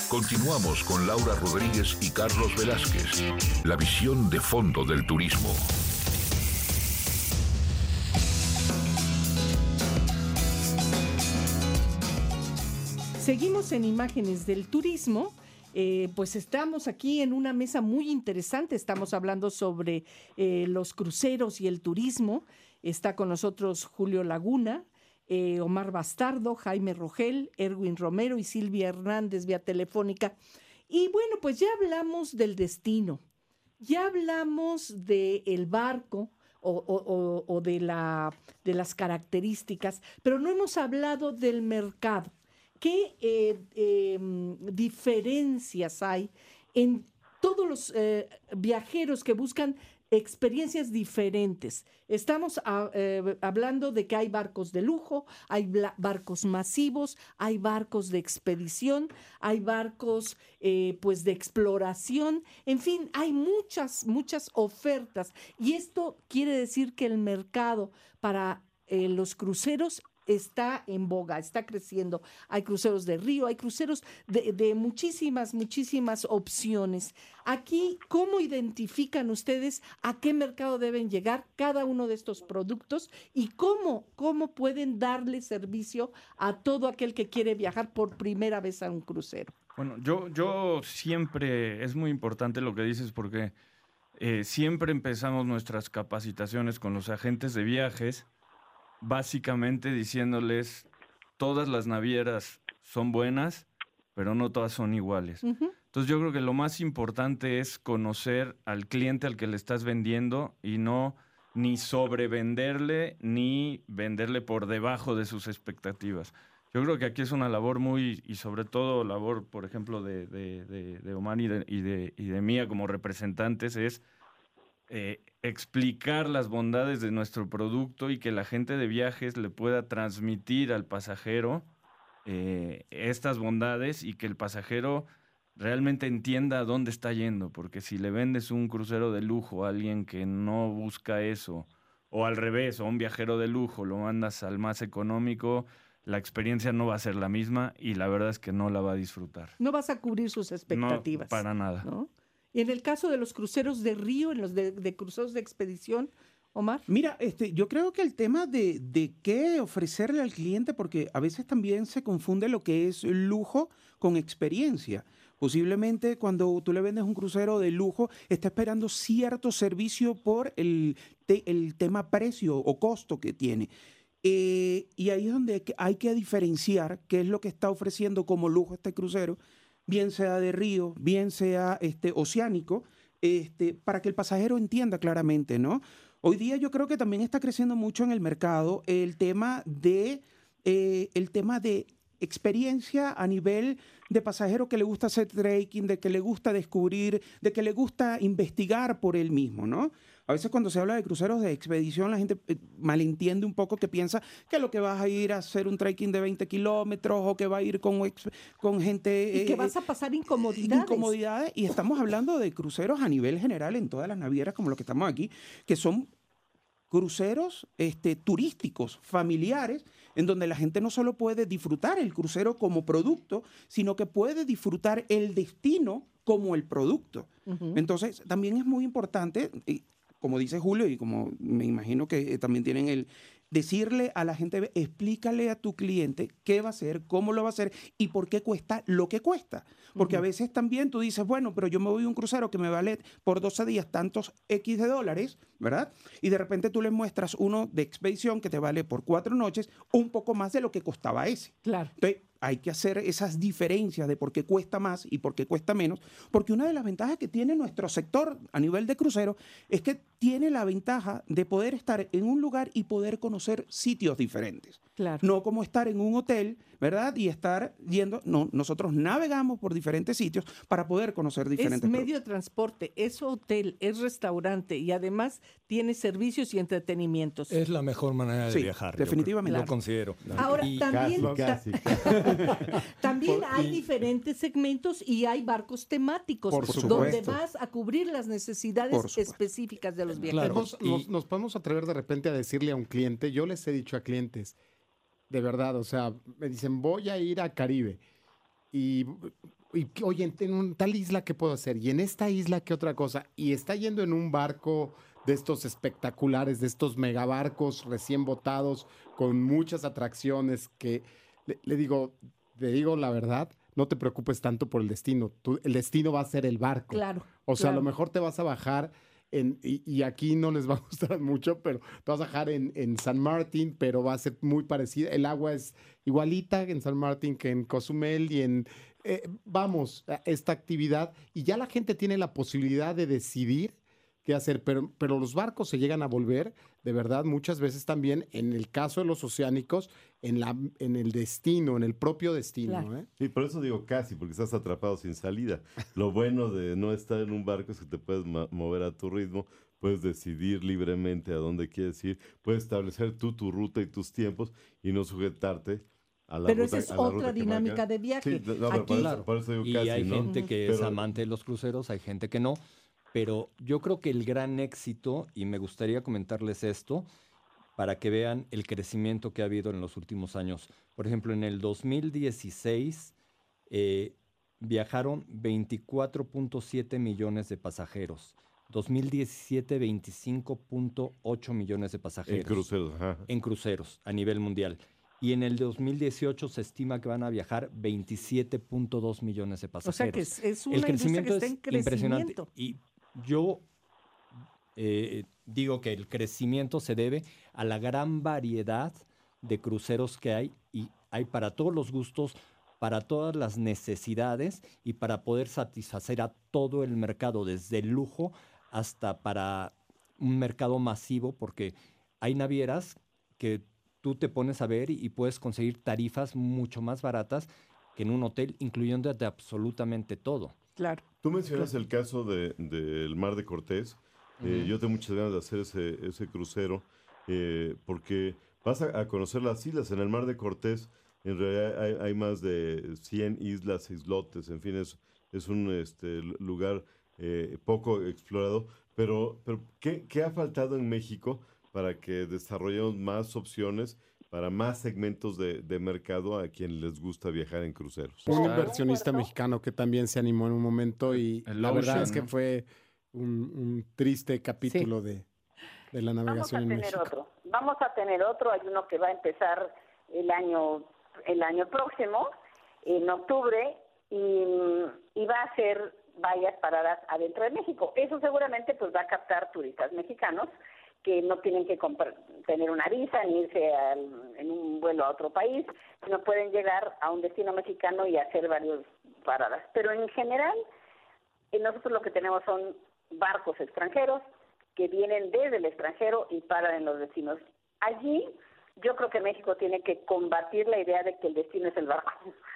Continuamos con Laura Rodríguez y Carlos Velázquez. La visión de fondo del turismo. Seguimos en Imágenes del Turismo. Pues estamos aquí en una mesa muy interesante. Estamos hablando sobre los cruceros y el turismo. Está con nosotros Julio Laguna, Omar Bastardo, Jaime Rogel, Erwin Romero y Silvia Hernández vía telefónica. Y bueno, pues ya hablamos del destino, ya hablamos del barco o de las características, pero no hemos hablado del mercado. ¿Qué diferencias hay en todos los viajeros que buscan experiencias diferentes? Estamos hablando de que hay barcos de lujo, hay barcos masivos, hay barcos de expedición, hay barcos pues de exploración, en fin, hay muchas ofertas, y esto quiere decir que el mercado para los cruceros está en boga, está creciendo. Hay cruceros de río, hay cruceros de muchísimas opciones. Aquí, ¿cómo identifican ustedes a qué mercado deben llegar cada uno de estos productos y cómo pueden darle servicio a todo aquel que quiere viajar por primera vez a un crucero? Bueno, yo siempre, es muy importante lo que dices, porque siempre empezamos nuestras capacitaciones con los agentes de viajes básicamente diciéndoles: todas las navieras son buenas, pero no todas son iguales. Uh-huh. Entonces yo creo que lo más importante es conocer al cliente al que le estás vendiendo y no ni sobrevenderle ni venderle por debajo de sus expectativas. Yo creo que aquí es una labor y sobre todo labor, por ejemplo, de Omar y de Mía como representantes, es explicar las bondades de nuestro producto y que la gente de viajes le pueda transmitir al pasajero estas bondades, y que el pasajero realmente entienda a dónde está yendo, porque si le vendes un crucero de lujo a alguien que no busca eso, o al revés, o a un viajero de lujo lo mandas al más económico, la experiencia no va a ser la misma y la verdad es que no la va a disfrutar. No vas a cubrir sus expectativas. No, para nada. ¿No? Y en el caso de los cruceros de río, en los de cruceros de expedición, Omar. Mira, yo creo que el tema de qué ofrecerle al cliente, porque a veces también se confunde lo que es lujo con experiencia. Posiblemente cuando tú le vendes un crucero de lujo, está esperando cierto servicio por el tema precio o costo que tiene. Y ahí es donde hay que diferenciar qué es lo que está ofreciendo como lujo este crucero, bien sea de río, bien sea oceánico, para que el pasajero entienda claramente, ¿no? Hoy día yo creo que también está creciendo mucho en el mercado el tema de experiencia a nivel de pasajero que le gusta hacer trekking, de que le gusta descubrir, de que le gusta investigar por él mismo, ¿no? A veces cuando se habla de cruceros de expedición, la gente malentiende un poco, que piensa que lo que vas a ir a hacer un trekking de 20 kilómetros o que va a ir con gente... Y que vas a pasar incomodidades. Incomodidades, y estamos hablando de cruceros a nivel general en todas las navieras como los que estamos aquí, que son cruceros turísticos, familiares, en donde la gente no solo puede disfrutar el crucero como producto, sino que puede disfrutar el destino como el producto. Uh-huh. Entonces, también es muy importante, como dice Julio, y como me imagino que también tienen decirle a la gente: explícale a tu cliente qué va a hacer, cómo lo va a hacer y por qué cuesta lo que cuesta. Porque a veces también tú dices: bueno, pero yo me voy a un crucero que me vale por 12 días tantos X de dólares, ¿verdad? Y de repente tú le muestras uno de expedición que te vale por 4 noches un poco más de lo que costaba ese. Claro. Entonces, hay que hacer esas diferencias de por qué cuesta más y por qué cuesta menos, porque una de las ventajas que tiene nuestro sector a nivel de crucero es que tiene la ventaja de poder estar en un lugar y poder conocer sitios diferentes. Claro. No como estar en un hotel, ¿verdad? Y estar yendo... No, nosotros navegamos por diferentes sitios para poder conocer diferentes Es medio de transporte, es hotel, es restaurante y además tiene servicios y entretenimientos. Es la mejor manera de viajar. Definitivamente. Lo considero. Ahora, también... Casi. También hay diferentes segmentos y hay barcos temáticos donde vas a cubrir las necesidades específicas de los viajeros. Claro. Nos podemos atrever de repente a decirle a un cliente, yo les he dicho a clientes, de verdad, o sea, me dicen: voy a ir a Caribe. oye, en tal isla, ¿qué puedo hacer? Y en esta isla, ¿qué otra cosa? Y está yendo en un barco de estos espectaculares, de estos megabarcos recién botados, con muchas atracciones que le digo, te digo la verdad, no te preocupes tanto por el destino. El destino va a ser el barco. Claro. O sea, a claro. lo mejor te vas a bajar y aquí no les va a gustar mucho, pero te vas a bajar en San Martín, pero va a ser muy parecida. El agua es igualita en San Martín que en Cozumel y vamos a esta actividad y ya la gente tiene la posibilidad de decidir qué hacer, pero los barcos se llegan a volver, de verdad, muchas veces también, en el caso de los oceánicos, en el destino, en el propio destino. Claro. ¿eh? Sí, por eso digo casi, porque estás atrapado sin salida. Lo bueno de no estar en un barco es que te puedes mover a tu ritmo, puedes decidir libremente a dónde quieres ir, puedes establecer tú tu ruta y tus tiempos y no sujetarte a la Pero ruta, esa es a la ruta otra que dinámica marca. de viaje. Sí, no, pero Aquí, por eso digo Y casi, hay ¿no? gente que es Pero- amante de los cruceros, hay gente que no. Pero yo creo que el gran éxito, y me gustaría comentarles esto, para que vean el crecimiento que ha habido en los últimos años. Por ejemplo, en el 2016 viajaron 24.7 millones de pasajeros. 2017, 25.8 millones de pasajeros. En cruceros, ajá. En cruceros a nivel mundial. Y en el 2018 se estima que van a viajar 27.2 millones de o pasajeros. sea que es una El industria crecimiento que está en es impresionante. crecimiento. Y yo digo que el crecimiento se debe a la gran variedad de cruceros que hay y hay para todos los gustos, para todas las necesidades y para poder satisfacer a todo el mercado, desde el lujo hasta para un mercado masivo, porque hay navieras que tú te pones a ver y puedes conseguir tarifas mucho más baratas que en un hotel, incluyendo de absolutamente todo. Claro. Tú mencionas el caso del Mar de Cortés. Yo tengo muchas ganas de hacer ese crucero porque vas a conocer las islas. En el Mar de Cortés, en realidad hay más de 100 islas, islotes, en fin, es un lugar poco explorado. Pero ¿qué ha faltado en México para que desarrollemos más opciones para más segmentos de mercado a quien les gusta viajar en cruceros? Un Claro. inversionista mexicano que también se animó en un momento y El la verdad Ocean, es que ¿no? fue un triste capítulo de la Vamos a navegación en tener México. otro. Vamos a tener otro. Hay uno que va a empezar el año próximo, en octubre, y va a hacer varias paradas adentro de México. Eso seguramente pues va a captar turistas mexicanos que no tienen que tener una visa ni irse en un vuelo a otro país, sino pueden llegar a un destino mexicano y hacer varias paradas. Pero en general, nosotros lo que tenemos son barcos extranjeros que vienen desde el extranjero y paran en los destinos. Allí yo creo que México tiene que combatir la idea de que el destino es el barco.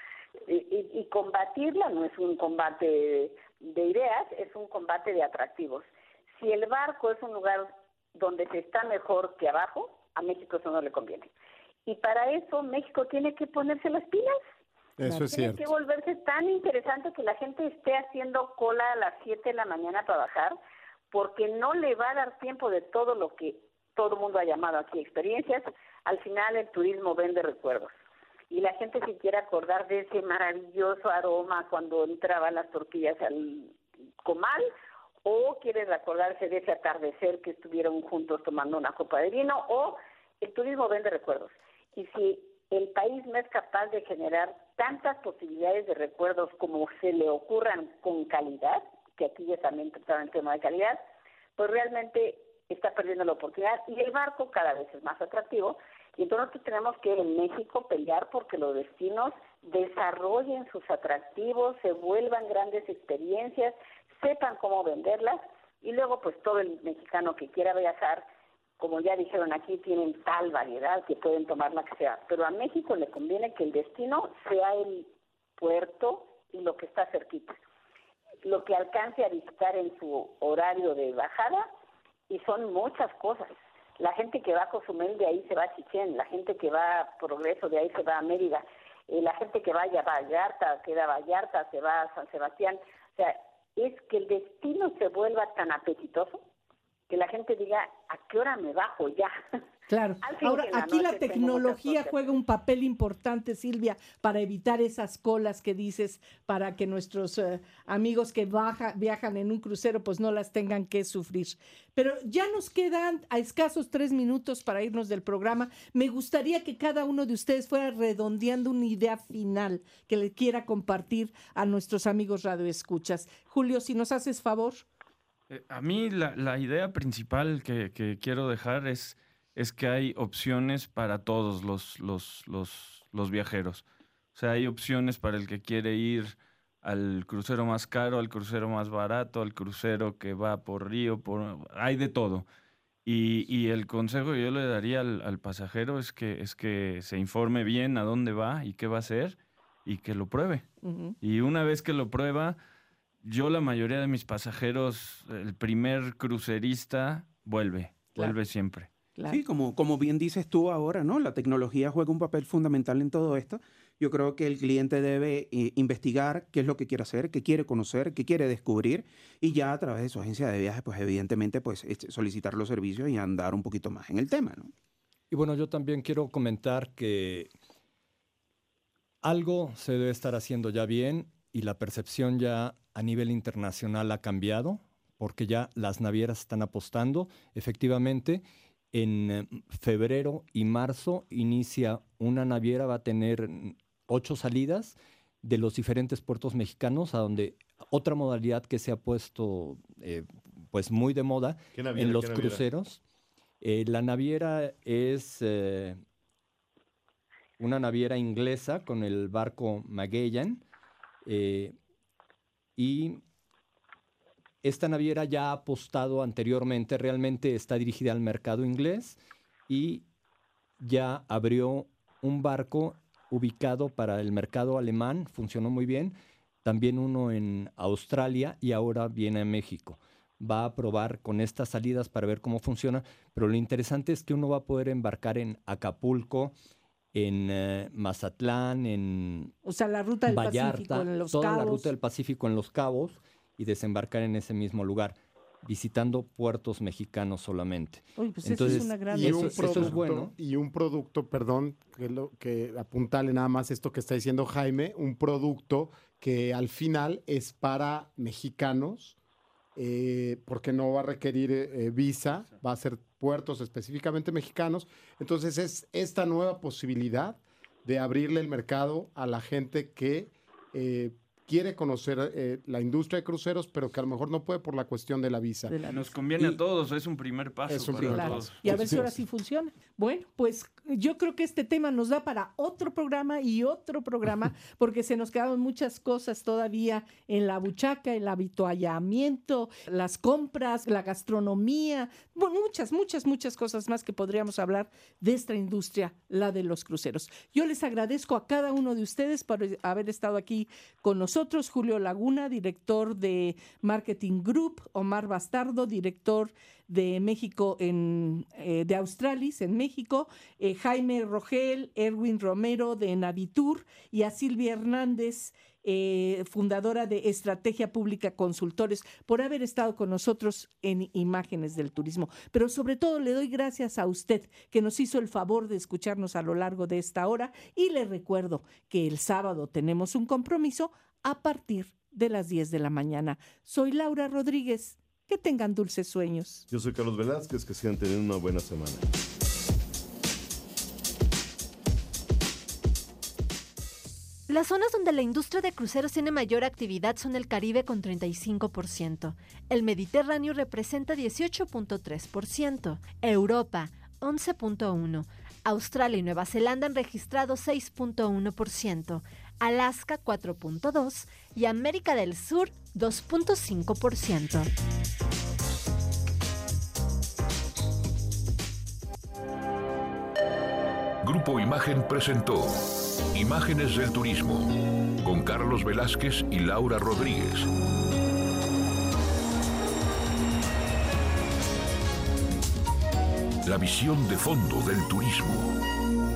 Y combatirla no es un combate de ideas, es un combate de atractivos. Si el barco es un lugar donde se está mejor que abajo, a México eso no le conviene. Y para eso México tiene que ponerse las pilas. Eso es Tiene cierto. que volverse tan interesante que la gente esté haciendo cola a las 7 de la mañana para bajar, porque no le va a dar tiempo de todo lo que todo el mundo ha llamado aquí experiencias. Al final el turismo vende recuerdos. Y la gente se quiere acordar de ese maravilloso aroma cuando entraban las tortillas al comal, o quiere acordarse de ese atardecer que estuvieron juntos tomando una copa de vino, o el turismo vende recuerdos. Y si el país no es capaz de generar tantas posibilidades de recuerdos como se le ocurran con calidad, que aquí ya también trataron el tema de calidad, pues realmente está perdiendo la oportunidad, y el barco cada vez es más atractivo, y entonces tenemos que en México pelear porque los destinos desarrollen sus atractivos, se vuelvan grandes experiencias, sepan cómo venderlas, y luego pues todo el mexicano que quiera viajar, como ya dijeron aquí, tienen tal variedad que pueden tomar la que sea, pero a México le conviene que el destino sea el puerto y lo que está cerquita, lo que alcance a visitar en su horario de bajada, y son muchas cosas. La gente que va a Cozumel, de ahí se va a Chichén, la gente que va a Progreso, de ahí se va a Mérida, la gente que vaya a Vallarta, queda Vallarta, se va a San Sebastián. O sea, es que el destino se vuelva tan apetitoso que la gente diga, ¿a qué hora me bajo ya? Claro. Al fin Ahora, que en la aquí la noche tengo tecnología muchas cosas. juega un papel importante, Silvia, para evitar esas colas que dices, para que nuestros amigos que viajan en un crucero pues no las tengan que sufrir. Pero ya nos quedan a escasos 3 minutos para irnos del programa. Me gustaría que cada uno de ustedes fuera redondeando una idea final que le quiera compartir a nuestros amigos radioescuchas. Julio, si nos haces favor. A mí la idea principal que quiero dejar es que hay opciones para todos los viajeros. O sea, hay opciones para el que quiere ir al crucero más caro, al crucero más barato, al crucero que va por río, hay de todo. Y el consejo que yo le daría al pasajero es que se informe bien a dónde va y qué va a hacer y que lo pruebe. Uh-huh. Y una vez que lo prueba, la mayoría de mis pasajeros, el primer crucerista vuelve siempre. Claro. Sí, como bien dices tú ahora, ¿no? La tecnología juega un papel fundamental en todo esto. Yo creo que el cliente debe investigar qué es lo que quiere hacer, qué quiere conocer, qué quiere descubrir, y ya a través de su agencia de viajes, pues evidentemente, pues solicitar los servicios y andar un poquito más en el tema, ¿no? Y bueno, yo también quiero comentar que algo se debe estar haciendo ya bien y la percepción ya a nivel internacional ha cambiado, porque ya las navieras están apostando. Efectivamente, en febrero y marzo inicia una naviera, va a tener 8 salidas de los diferentes puertos mexicanos, a donde otra modalidad que se ha puesto pues muy de moda en los cruceros. La naviera es una naviera inglesa con el barco Magellan, y esta naviera ya ha apostado anteriormente, realmente está dirigida al mercado inglés y ya abrió un barco ubicado para el mercado alemán, funcionó muy bien, también uno en Australia y ahora viene a México. Va a probar con estas salidas para ver cómo funciona, pero lo interesante es que uno va a poder embarcar en Acapulco, en Mazatlán, en O sea, la ruta del Vallarta, Pacífico en Los toda Cabos. la ruta del Pacífico en Los Cabos y desembarcar en ese mismo lugar, visitando puertos mexicanos solamente. Uy, pues Entonces, eso es una gran... eso es bueno. Y un producto, perdón, que apuntarle nada más esto que está diciendo Jaime, un producto que al final es para mexicanos, porque no va a requerir visa, va a ser puertos específicamente mexicanos. Entonces es esta nueva posibilidad de abrirle el mercado a la gente que quiere conocer la industria de cruceros, pero que a lo mejor no puede por la cuestión de la visa. Nos conviene a todos, es un primer paso. Es un para primer todos. Y a ver si ahora sí funciona. Bueno, pues yo creo que este tema nos da para otro programa y otro programa, porque se nos quedaron muchas cosas todavía en la buchaca, el habituallamiento, las compras, la gastronomía, bueno, muchas cosas más que podríamos hablar de esta industria, la de los cruceros. Yo les agradezco a cada uno de ustedes por haber estado aquí con nosotros. Julio Laguna, director de Marketing Group, Omar Bastardo, director de México de Australis en México, Jaime Rogel, Erwin Romero de Navitur y a Silvia Hernández, fundadora de Estrategia Pública Consultores, por haber estado con nosotros en Imágenes del Turismo. Pero sobre todo le doy gracias a usted que nos hizo el favor de escucharnos a lo largo de esta hora, y le recuerdo que el sábado tenemos un compromiso a partir de las 10 de la mañana. Soy Laura Rodríguez. Que tengan dulces sueños. Yo soy Carlos Velázquez, que sigan teniendo una buena semana. Las zonas donde la industria de cruceros tiene mayor actividad son el Caribe con 35%, el Mediterráneo representa 18.3%, Europa 11.1%, Australia y Nueva Zelanda han registrado 6.1%, Alaska 4.2% y América del Sur 2.5%. Grupo Imagen presentó Imágenes del Turismo con Carlos Velázquez y Laura Rodríguez. La visión de fondo del turismo.